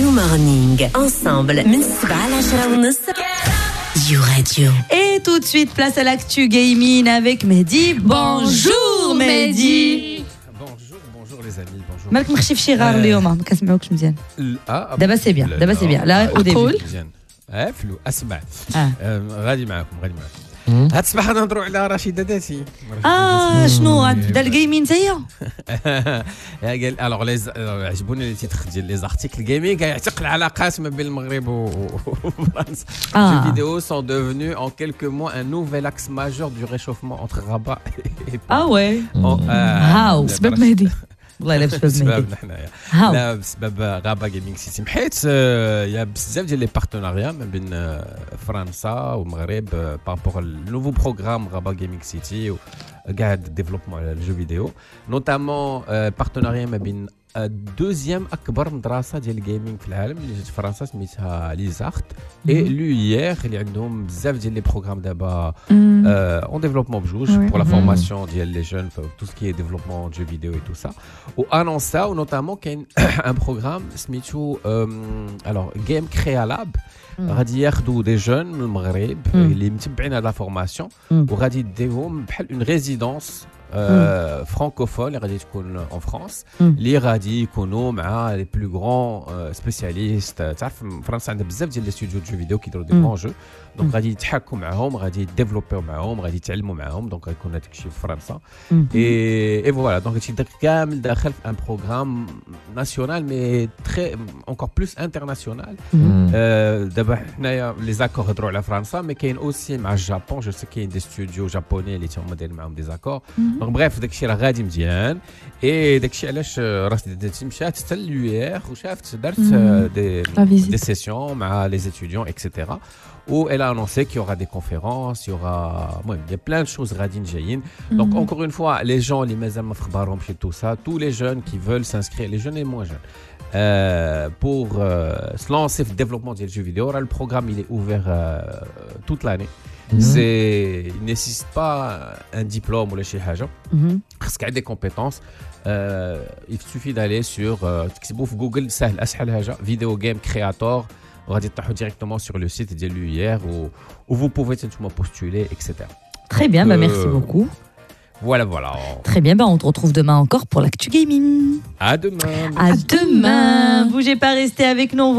You Morning. Ensemble, من 7 à 10:30. You Radio. Et tout de suite, place à l'actu gaming avec Mehdi. Bonjour Mehdi. Bonjour les amis, bonjour. مالك مخشي في شي غار اليوم ما كنسمعوكش مزيان. دابا سي بيان دابا سي بيان لا او ديبي مزيان. فلو اسمع. غادي معكم. هاد الصباح نهضروا على رشيدة داتي. شنو غتبدا الجيمين نتايا؟ قال الوغ عجبوني لي تيتر ديال لي زارتيكل جيمين كيعتق العلاقات ما بين المغرب وفرنسا. Les vidéos sont devenues en quelques mois un nouvel axe majeur du réchauffement entre Rabat et ouais. هاو سبب مهدي والله الا بسبب مهدي حنايا لا بسبب غابا جيمنج سيتي حيت يا بزاف ديال لي بارتناريا ما بين فرنسا والمغرب بارابور النوفو بروغرام غابا جيمنج سيتي وكاع الديفلوبمون على الجو فيديو نوتامون بارتناريا ما بين دوزيام اكبر مدرسه ديال الجيمنج في العالم اللي جات فرنسا سميتها ليزارت اي لويير اللي عندهم بزاف ديال لي بروغرام دابا اون ديفلوبمون بجوج بور لا فورماسيون ديال لي جون تو سكي ديفلوبمون جو فيديو اي تو سا و انونساو نوتامون كاين ان بروغرام سميتو الوغ جيم كريا لاب غادي ياخذوا دي جون من المغرب اللي متبعين هاد لا فورماسيون وغادي يديوهم بحال اون ريزيدونس francophone اللي غادي تكون en France اللي غادي يكونوا مع لي بلو غران سبيسياليست. تعرف فرنسا عندها بزاف ديال لي ستوديو دو فيديو كيديروا دي غران جو دونك غادي يتحاكوا معاهم غادي يديفلوبيو معاهم غادي يتعلموا معاهم دونك غيكون هذاك الشيء في فرنسا اي فوالا دونك هادشي كامل داخل في ان بروغرام ناسيونال مي تري انكور بلوس انترناسيونال. دابا حنايا لي زاكور هضروا على فرنسا مي كاين اوسي مع الجابون جو سي كاين دي ستوديو جابوني اللي هما دايرين معاهم دي زاكور دونك بريف داكشي راه غادي مزيان اي داكشي علاش راس ديتي مشات حتى لليوير وشافت دارت دي سيسيون مع لي étudiants etc. où elle a annoncé qu'il y aura des conférences, il y aura il y a plein de choses radines jaïnes. Donc encore une fois, les gens les mazal ma fkhbarom chez tout ça, tous les jeunes qui veulent s'inscrire, les jeunes et moins jeunes pour se lancer dans le développement du jeu vidéo, le programme il est ouvert toute l'année. Il ne nécessite pas un diplôme ou les haja. Parce qu'il y a des compétences. Il suffit d'aller sur Google, سهل أسهل حاجة vidéo game creator. غادي تطيحوا directement sur le site de l'UIR où vous pouvez postuler, etc. Très bien, merci beaucoup. Voilà. Très bien, on te retrouve demain encore pour l'actu gaming. À demain. À demain. Bougez pas, restez avec nous.